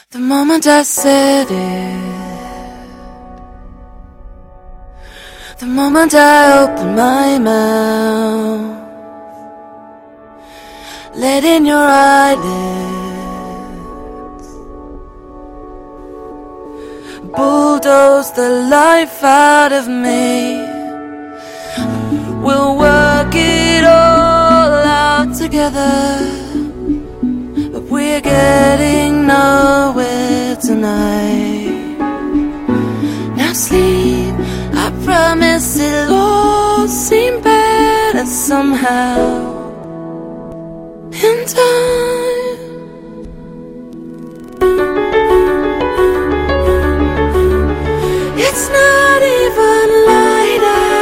The moment I said it, the moment I opened my mouth, let in your eyelids, bulldoze the life out of me. We'll work it all out together, but we're getting nowhere tonight. Now sleep, I promise it'll all seem better somehow in time. It's not even light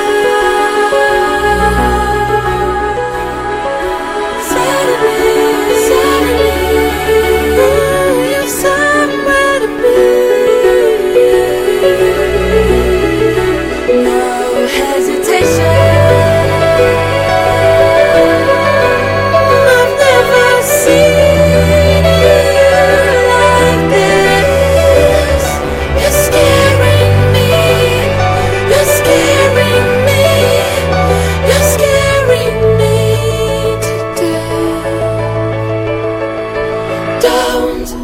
out. Suddenly, you've somewhere to be. No hesitation. I've never seen you like this. You're scaring me. You're scaring me. You're scaring me to death. Don't